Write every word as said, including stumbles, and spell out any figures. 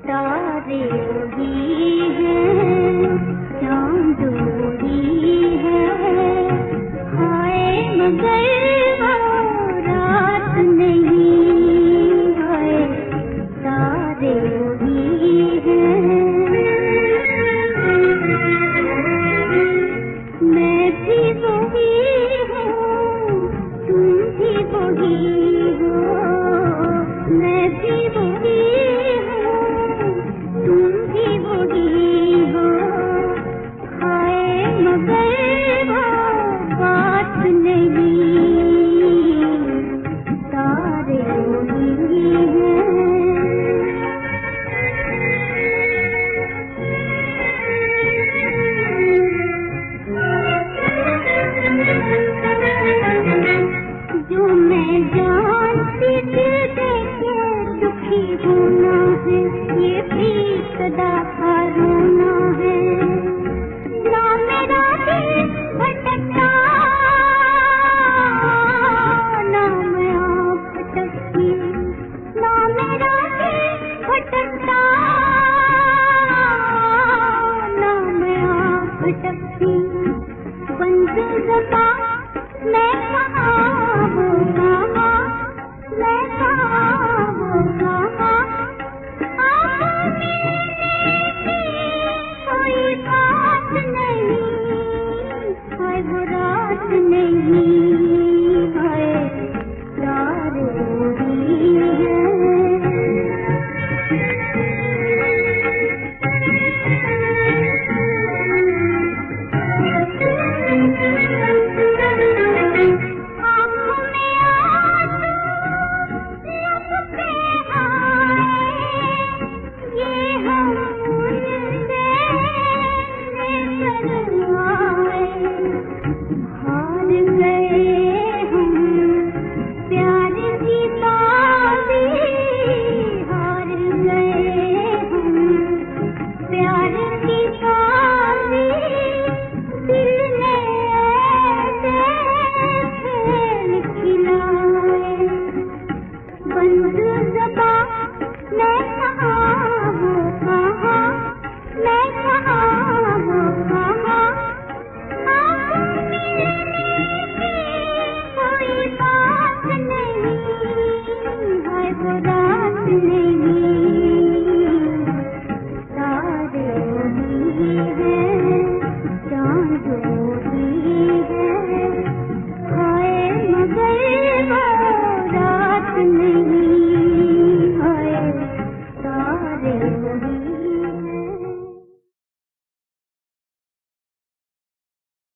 तारे भी हैं, चांद भी है, हाय मगर वो रात नहीं, हाय तारे भी हैं। मैं भी वही हूँ, तुम भी वही हो, मैं भी वही हूँ, तुम भी वही हो, हाय मगर वो बात नहीं, तारे वही हैं। जो मैं जानती थी देखे दुखी होना है, ये भी सदा का रोना है। ना मेरा दिल भटकता, ना मैं आप भटकती, ना मेरा दिल भटकता, ना मैं आप भटकती। बंद ज़बां मैं कहाँ वो कहाँ, मैं कहाँ वो कहाँ, आप मिलने की कोई बात नहीं, हाय वो रात नहीं, हाय तारे भी हैं। हार गए हम प्यार की बाजी, हार गए हम प्यार की बाजी, दिल ने ऐसे खेल खिलाए। बंद ज़बां मैं कहाँ वो कहाँ, मैं कहाँ वो कहाँ, कोई बात नहीं, हाय वो रात नहीं, तारे भी हैं, चांद भी है, हाय मगर वो रात नहीं, हाय तारे भी